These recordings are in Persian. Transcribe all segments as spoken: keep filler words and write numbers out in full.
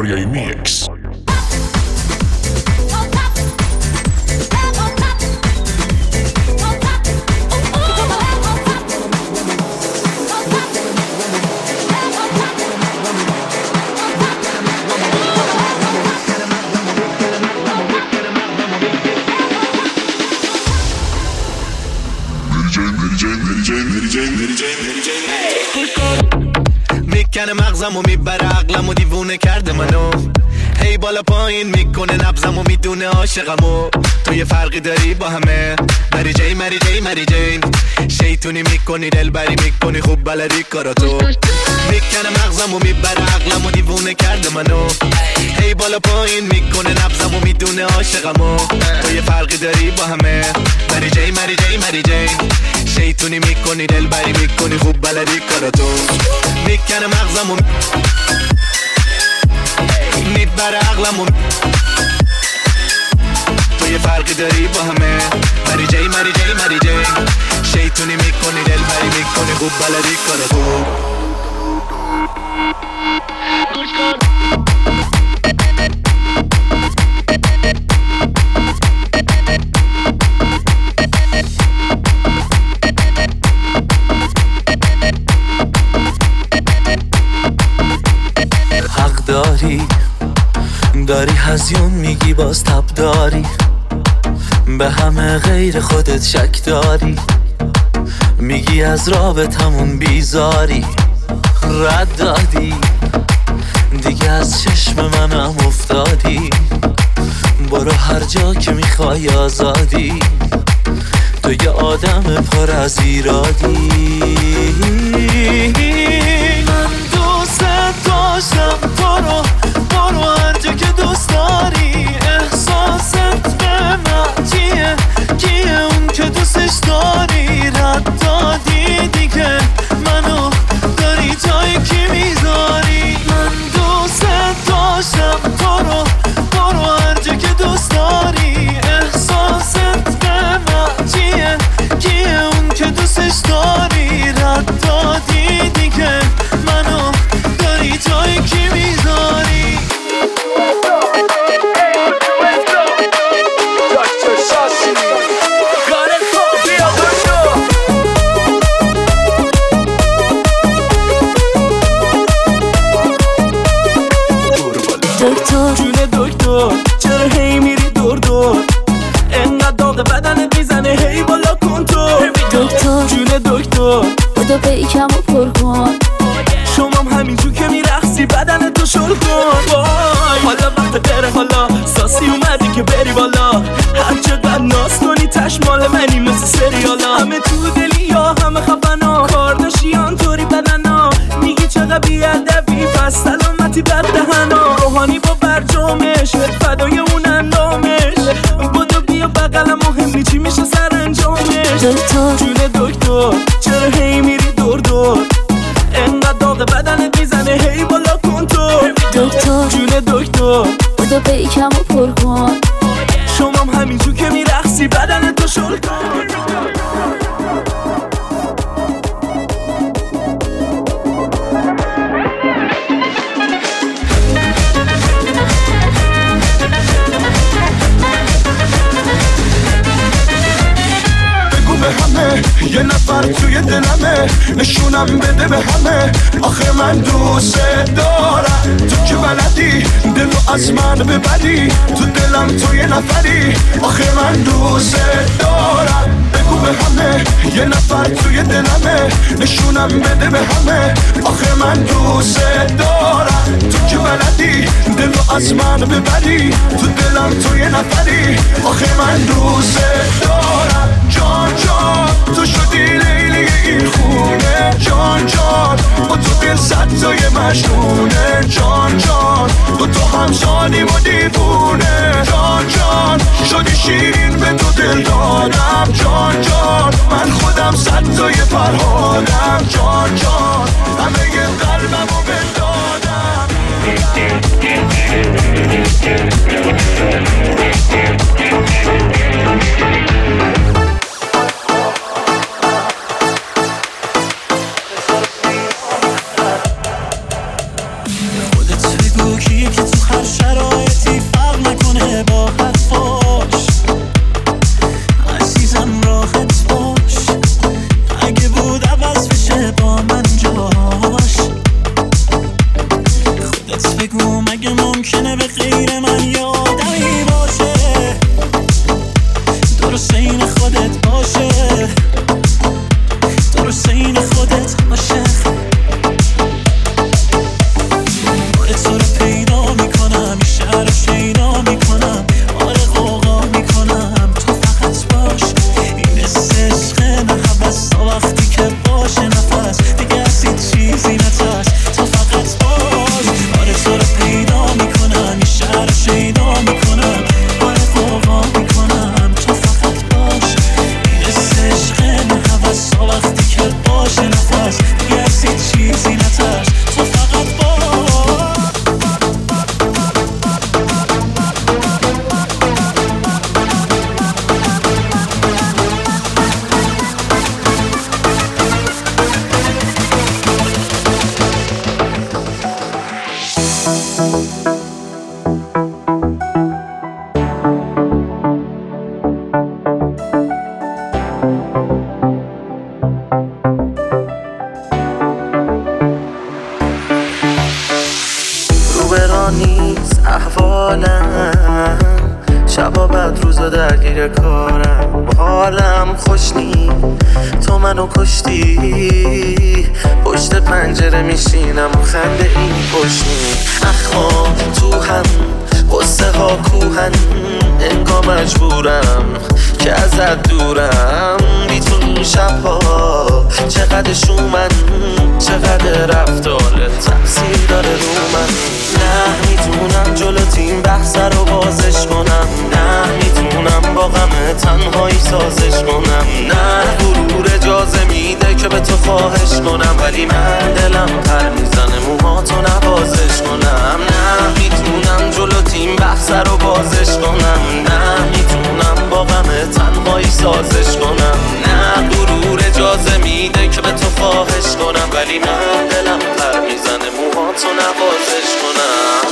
آریای میکس. میکنه مغزمو میبره عقلمو دیوونه کرده منو، هی بالا پایین میکنه نبضمو میدونه عاشقمو. تو یه فرقی داری با همه، مری جی مری جی مری جی، شیطونی میکنی دلبری میکنی خوب بلدی کاراتو. میکنه مغزمو میبره عقلمو دیوونه کرده منو، هی بالا پایین میکنه نبضمو میدونه عاشقمو. تو یه فرقی داری با همه، مری جی مری جی مری جی، شیطونی میکنی دلبری میکنی خوب بلدی کاراتو. میکنه مغزمو میبره عقلمو، تو یه فرقی داری با همه، مری جی مری جی مری جی، شیطونی میکنی دلبری میکنی خوب بلدی کاراتو. حق داری داری هزیون میگی باز تب داری، به همه غیر خودت شک داری، میگی از رابطمون بیزاری. رد دادی دیگه از چشم منم افتادی، برو هر جا که میخوای آزادی، تو یه آدم پر از ایرادی. من دوست داشتم تو رو، برو هر جا که دوست داری، احساست به من چیه، کیه اون که دوستش داری. رد دادی دیگه منو داری جای کی میذاری. من دوست داشتم تو رو، برو هر جا که دوست داری، احساست به من چیه، کیه اون که دوستش داری. رد دادی دیگه منو داری جای کی میذاری. دکتر جون دکتر چرا هی میری دور دور، انقدر داغ بدنت میزنه هی بالا کن تو. دکتر جون دکتر بودو بیکم و پر کن، شمام همینجور که میرخصی بدن تو شل کن. وای حالا وقت غیره، حالا ساسی اومدی که بری بالا، هر چقدر ناز کنی تش مال منی مثل سریالا. همه تو دلی یا همه خفنا، کارداشیان طوری بدنا، میگی چقدر بیادبی پس سلامتی بد دهنا. روحانی با برجامش فدای اون اندامش، بودو بیا بقلم مهم چی میشه سر انجامش. دکتر جون دکتر چرا هی میری دور دور، انقدر داغ بدنت میزنه هی بالا کن تو. دکتر جون دکتر بودو بیکم و پر کن، شمام همینجور که میرخصی بدن تو شل کن. یه نفر توی دلمه، نشونم بده به همه، آخه من دوست دارم. تو که بلدی دلو از من ببری، تو دلم تو یه نفری، آخه من دوست دارم. بگو به همه یه نفر توی دلمه، نشونم بده به همه، آخه من دوست دارم. تو که بلدی دلو از من ببری، تو دلم تو یه نفری، آخه من دوست دارم. جان جان تو شدی لیلی این خونه، جان جان با تو دل صد تای مجنونه. جان جان با تو همسانیم و دیوونه، جان جان شدی شیرین به تو دل دادم. جان جان من خودم صد تای فرهادم. جان جان همه ی قلبم رو بدادم. خودت بگو کیه که تو ممکنه به غیر من یه آدمی باشه درست این خودت باشه درست این خودت باشه آره تو رو پیدا میکنم این شهر رو شیدا میکنم آره غوغا میکنم تو فقط باش این حس عشق نه حوث تا وقتی که باشه نفس دیگه از هیچ چیزی نترس تو فقط باش آره تو رو پیدا میکنم این شهر رو شیدا میکنم آره غوغا میکنم تو فقط باش این حس عشق نه حوث تا وقتی که باشه نفس دیگه از هیچ چیزی نترس تو فقط باش نیست احوالم شبا بعد روزا درگیر کارم حالم خوش نی تو منو کشتی پشت پنجره میشینم و خنده این پشنی اخما تو هم قصه ها کوهن انگار مجبورم که ازت دورم بی تو این شبها چقدر شومن چقدر رفتاره تأثیر داره رو من نه میتونم جلو تیم بحث رو بازش کنم نه میتونم با غم تنهایی سازش کنم نه غرور اجازه میده که به تو خواهش کنم ولی من دلم پر میزنه موهاتو نوازش کنم نه میتونم جلو تیم بحث رو بازش کنم نه میتونم با غم تنهایی سازش کنم نه غرور اجازه میده که به تو خواهش کنم ولی من دلم پر میزنه موهاتو نوازش کنم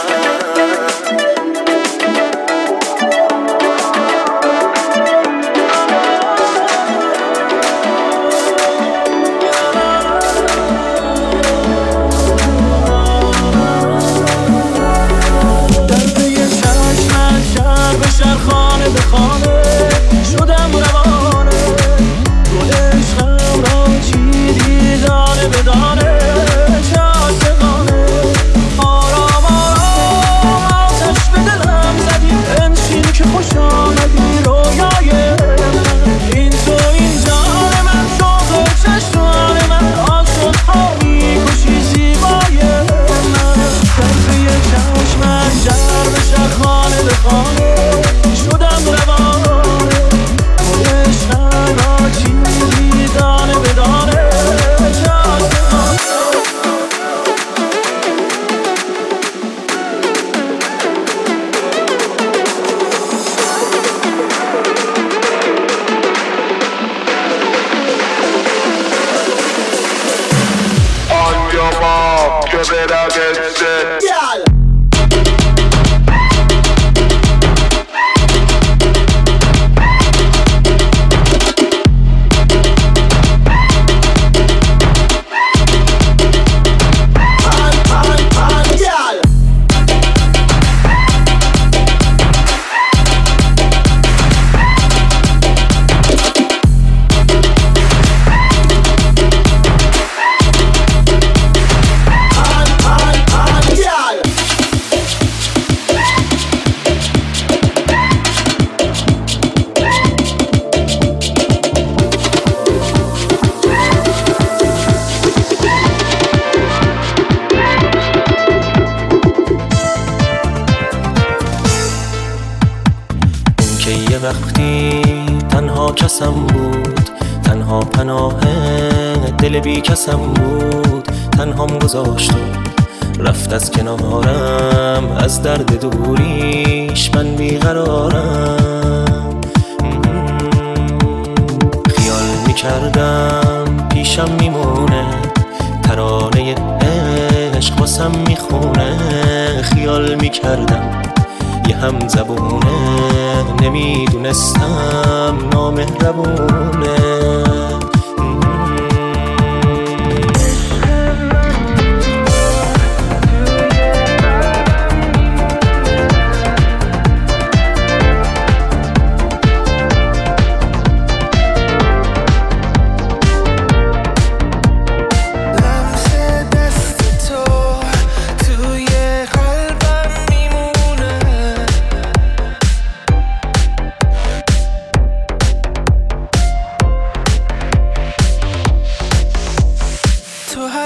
خانه به خانه شدم روانه گل عشقم را چیدی دانه به دانه چه عاشقانه آرام آرام آتش به دلم زدی بنشین که خوش آمدی رویای من این تو این جان من شوق چشمان من عاشق‌ها می‌کشی زیبای من طرفه چشمت جر به شهر خانه به خانه شدم روانه گل عشقم را چیدی دانه به دانه چه عاشقانه On your mark, give it a good set. Yeah. وقتی تنها کسم بود تنها پناه دل بی کسم بود تنهام گذاشت و رفت از کنارم از درد دوریش من بیقرارم خیال میکردم پیشم میمونه ترانه عشق باسم میخونه خیال میکردم یه هم زبونه نمیدونستم نامهربونه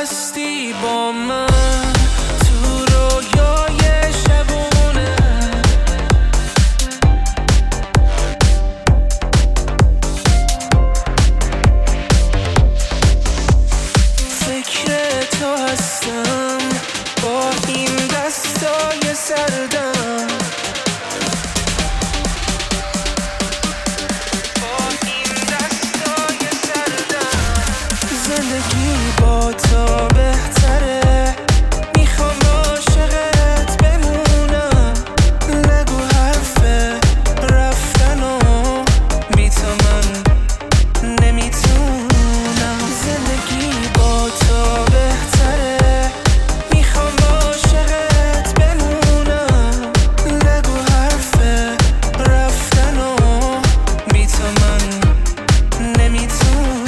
هستی با من تو رویای شبونه، فکر تو هستم با این دستای سردم، با این دستای سردم. زندگی با تو بهتره، میخوام عاشقت بمونم، نگو حرف رفتنو، بی تو من نمیتونم. زندگی با تو بهتره، میخوام عاشقت بمونم، نگو حرف رفتنو، بی تو من نمیتونم.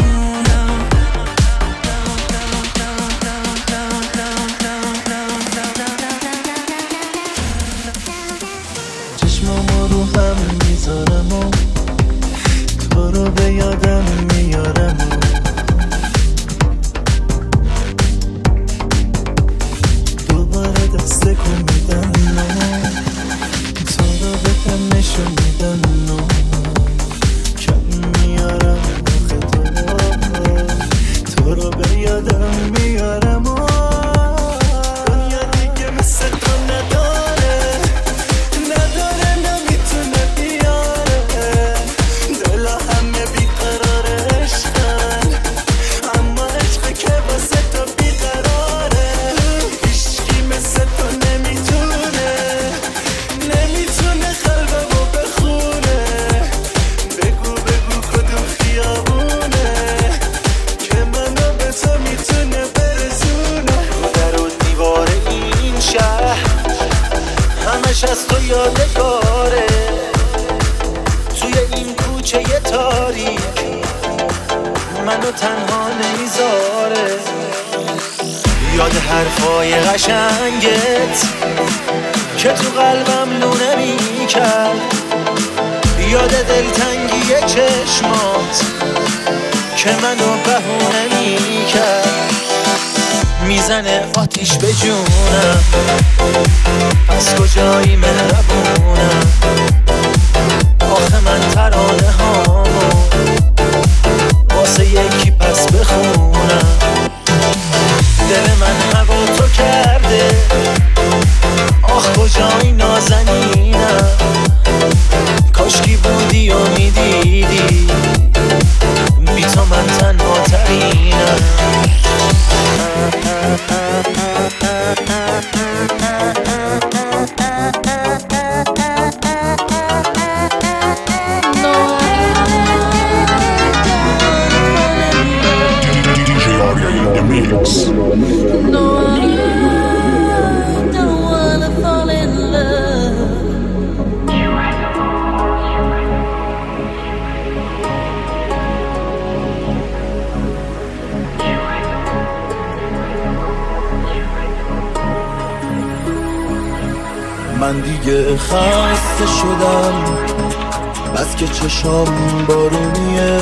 چشمامو رو هم میذارم و تو رو به یادم میارم و دوباره دست کن میدن و تو رو به تن نشون میدن و کم میارم آخه تو تو رو به یادم میارم و دنیا دیگه مثل تو نداره نداره نمیتونه بیاره، دلا همه بیقرار عشقن، اما عشقه که واسه تو بیقراره. هیچکی مثل تو نمیتونه نمیتونه قلبمو بخونه، بگو بگو کدوم خیابونه که منو به تو میتونه برسونه. در و دیوار این شهر همش از تو یادگاره، توی این کوچه تاریک منو تنها نمیذاره. یاد حرفای قشنگت که تو قلبم لونه میکرد، یاد دلتنگی چشمات که منو بهونه میکرد. میزنه آتیش به جونم، پس کجایی مهربونم، آخه من ترانه هامو واسه یکی پس بخونم. دل من هوا تو کرده، آخ کجایی نازنینم، کاشکی بودی و میدیدی بی تو من تنها ترینم. من دیگه خسته شدم، بس که چشام بارونیه،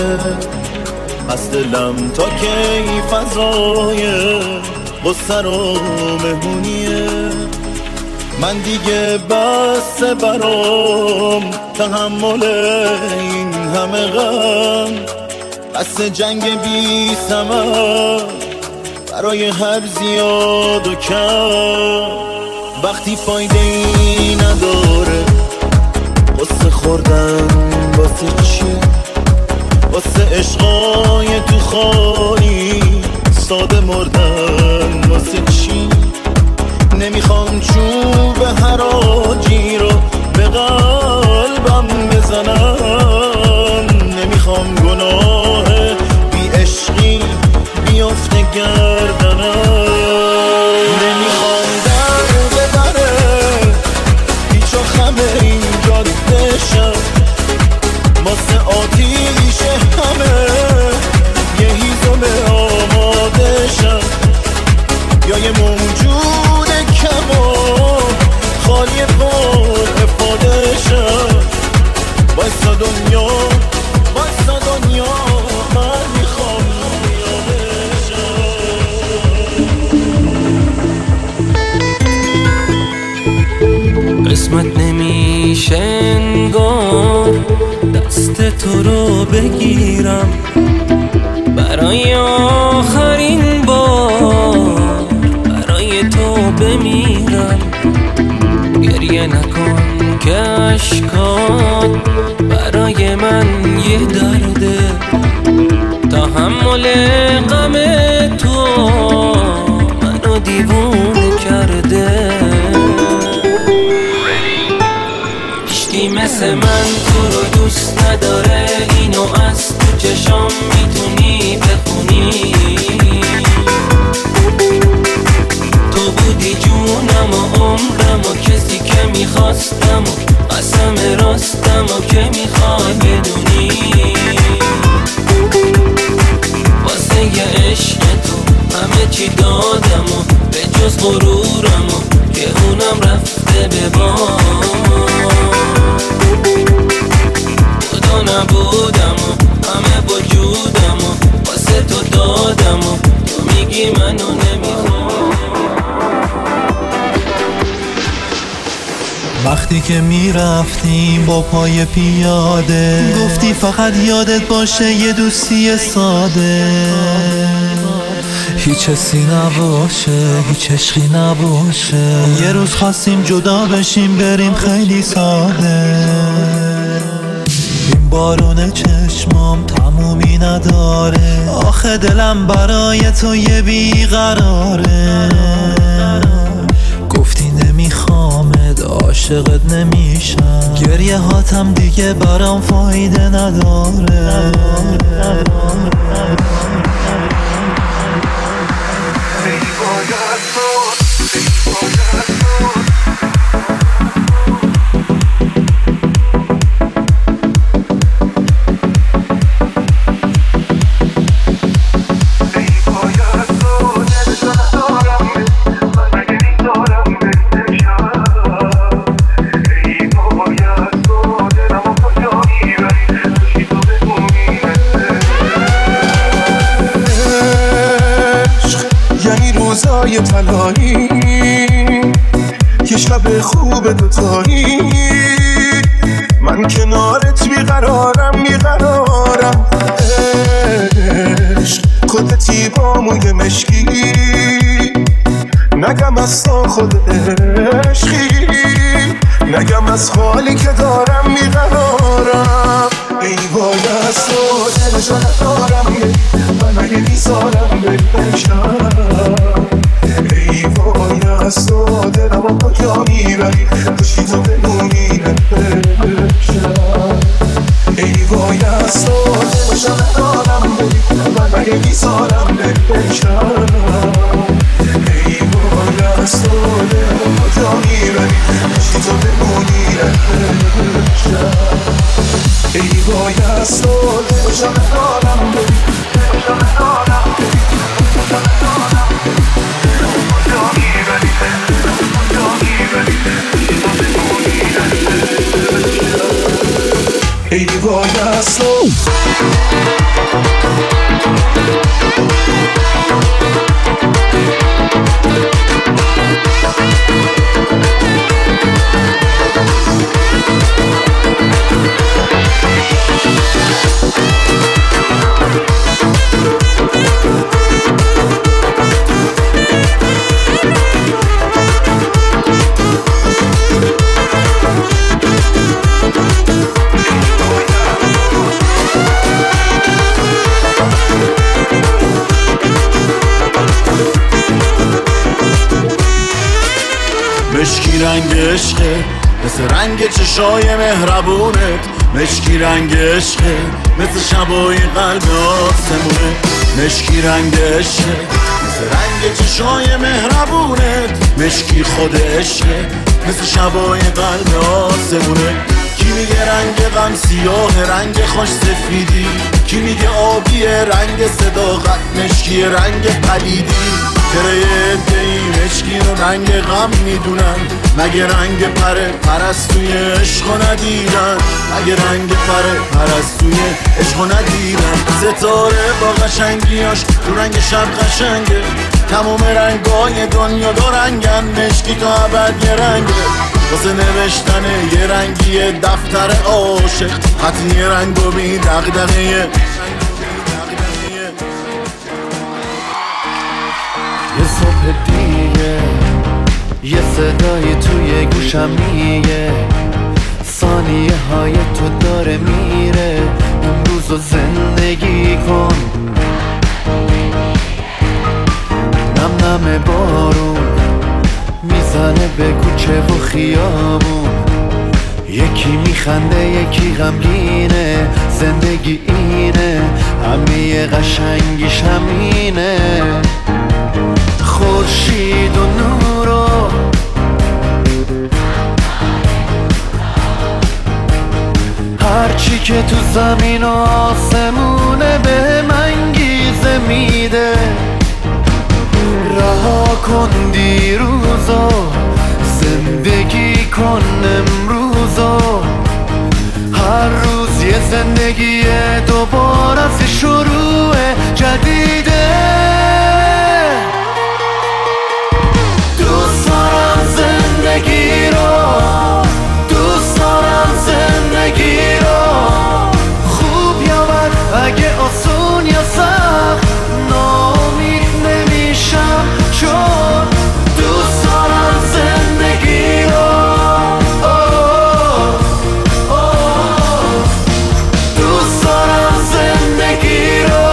پس دلم تا کی فضای غصه و مهمونیه. من دیگه بس برام تحمل این همه غم، بس جنگ بی ثمر برای هر زیاد و کم. وقتی فایده ای نداره قصه خوردن واسه چیه، واسه عشقای تو خالی ساده مردن واسه چی. نمیخوام چوب حراجی رو به قلبم بزنم، نمیخوام گناه بی عشقی بیافته گردنم، نمیخوام در ببره پیچ و خم این جاده شم، واسه آتیش همه یه هیزم آماده شم، یا یه موجود کم و خالی پر افاده شم. وایسا دنیا وایسا دنیا من میخوام پیاده شم. قسمت نمیشه انگار دست تو رو بگیرم برای آخرین بار، برای تو بمیرم. گریه نکن که اشکات برای من یه درده، تحمل غم تو منو دیوونه کرده. هیچکی مثل من تو رو دوست نداره، اینو از تو چشام میتونی بخونی. تو بودی جونم و عمرم و کسی که میخواستم و قسم راستم و که میخوای بدونی. واسه یه عشق تو همه چی دادم و به جز غرورم و که اونم رفته به باد. بودا نبودم و همه وجودم و واسه تو دادم و تو میگی منو نمیخوام. وقتی که میرفتیم با پای پیاده، گفتی فقط یادت باشه یه دوستی ساده، هیچ حسی نباشه، هیچ عشقی نباشه. یه روز خواستیم جدا بشیم بریم خیلی ساده. این بارون چشمام تمومی نداره، آخه دلم برای تو یه بیقراره. گفتی نمیخوامت، عاشقت نمیشم، گریه هاتم دیگه برام فایده نداره. روزای تنهایی، یه شب خوب دوتایی، من کنارت بیقرارم بیقرارم. عشق خودتی با موی مشکی، نگم از تا خود عشقی، نگم از حالی که دارم بیقرارم. ای وای از تو دلشو ندارم، من اگه بیزارم بلشم. ای وای از تو دلم و کجا میبری، کشی تو بمونی نبشم. ای وای از تو دلشو ندارم، من اگه بیزارم بلشم. ای وای از تو دلم و کجا میبری، کشی تو بمونی نبشم. ای وای از تو دلشو ندارم، دلشو ندارم، دلشو ندارم. کجا میبری، کجا میبری، کشی تو بمونی نبشم. ای وای از تو. مشکی رنگ عشقه مثل رنگ چشای مهربونت، مشکی رنگ عشقه مثل شبای قلب آسمونه. مشکی رنگ عشقه مثل رنگ چشای مهربونت، مشکی خود عشقه مثل شبای قلب آسمونه. کی میگه رنگ غم سیاه، رنگ خوش سفیدی، کی میگه آبی رنگ صداقت، مشکی رنگ پلیدی. تره عده‌ای مشکی رو رنگ غم میدونن، مگه رنگ پره پرستوی عشقو ندیدن، مگه رنگ پره پرستوی عشقو ندیدن. ستاره با قشنگیاش تو رنگ شب قشنگه، تموم رنگای دنیا دو رنگن، مشکی تا ابد یه رنگه، واسه نوشتن یه رنگی دفتر عاشق، خط یه رنگ و بی دغدغه. یه صبح دیگه یه صدای توی گوشم میگه ثانیه های تو داره میره، امروز رو زندگی کن. نم نم بارون میزنه به کوچه و خیابون، یکی میخنده یکی غمگینه، زندگی اینه همه قشنگیش همینه. خورشید و نورو هرچی که تو زمین و آسمونه به من گیزه میده. رها کن دیروزو، زندگی کن امروزو، هر روز یه زندگی دوباره از شروع جدیده. دوست دارم زندگی رو، دوست دارم زندگی رو، خوب یا بد، اگه آسون یا سخت، ناامید نمیشم چون دوست دارم زندگی رو. دوست دارم زندگی رو.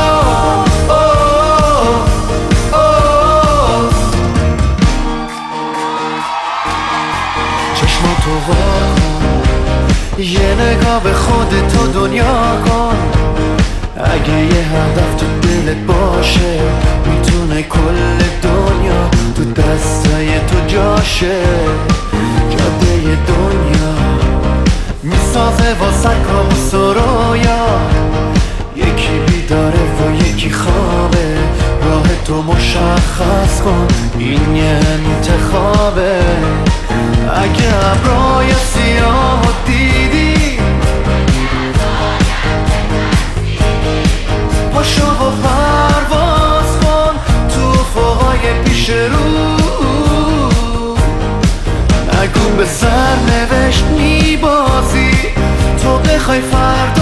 چشماتو وا کن، یه نگاه به خودت و دنیا کن. اگه یه هدف تو دلت باشه میتونه کل دنیا تو دستای تو جاشه. جاده دنیا میسازه واسه کابوس و رویا، یکی بیداره و یکی خوابه، راه تو مشخص کن این یه انتخابه. اگه ابرای سیاه دیدی پاشو و پرواز کن تو افقای پیش رو، نگو به سرنوشت میبازی تو بخوای فردا